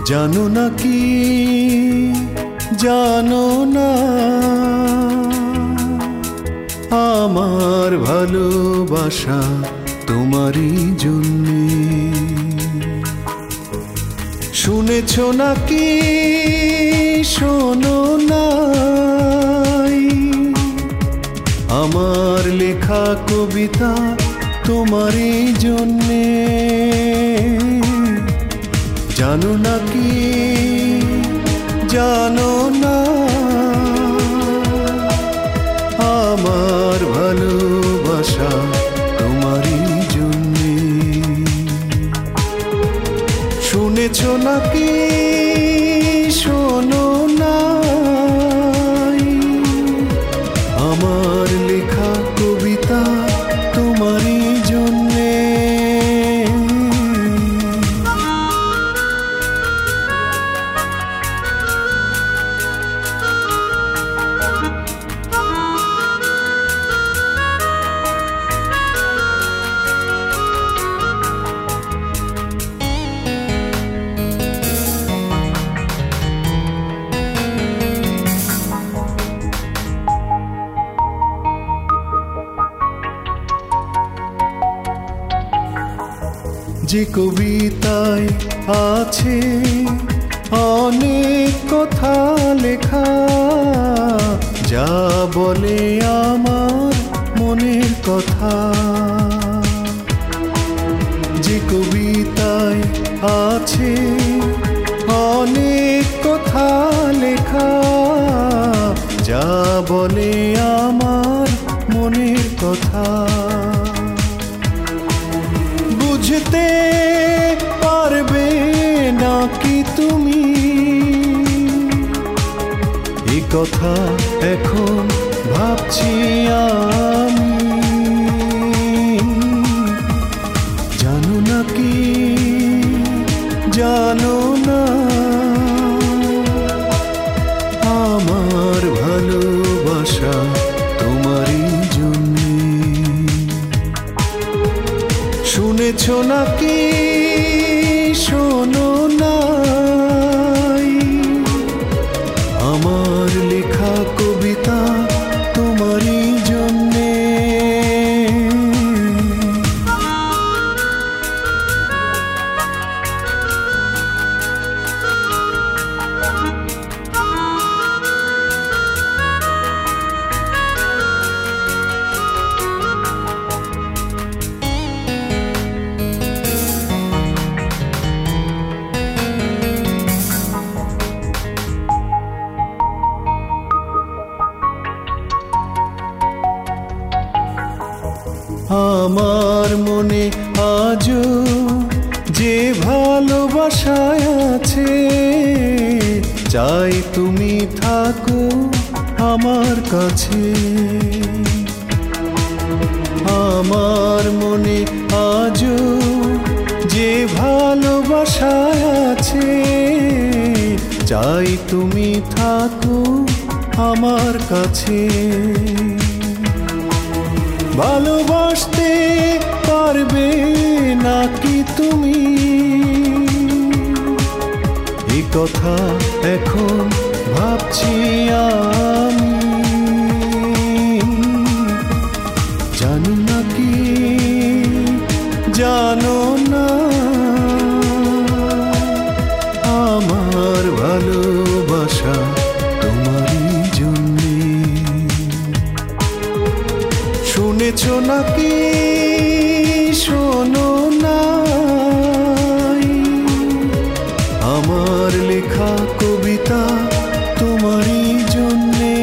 জানো না কি জানো না আমার ভালোবাসা তোমারই জন্যে। শুনেছ নাকি শোনো নাই আমার লেখা কবিতা তোমারই জন্যে। জানো নাকি জানো না আমার ভালোবাসা তোমারই জন্যে। শুনেছ নাকি শোনো নাই আমার লেখা কবিতা তোমারই জন্যে। যে কবিতায় আছে অনেক কথা লেখা, যা বলে আমার মনের কথা। যে কবিতায় আছে অনেক কথা লেখা, যা বলে আমার মনের কথা। বুঝতে পারবে নাকি তুমি এই কথা এখন ভাবছি আমি। জানো নাকি জানো না আমার ভালোবাসা তোমারই জন্যে। শুনেছ নাকি শোনো নাই আমার লেখা কবিতা তোমারই জন্যে। আমার মনে আজও যে ভালোবাসায় আছে, চাই তুমি থাকো আমার কাছে। আমার মনে আজও যে ভালোবাসায় আছে, চাই তুমি থাকো আমার কাছে। ভালোবাসতে পারবে নাকি তুমি এই কথা এখন ভাবছি আমি। জানো নাকি জানো না আমার ভালোবাসা তোমারই জন্যে। শুনেছ নাকি শোনো নাই আমার লেখা কবিতা তোমারই জন্যে।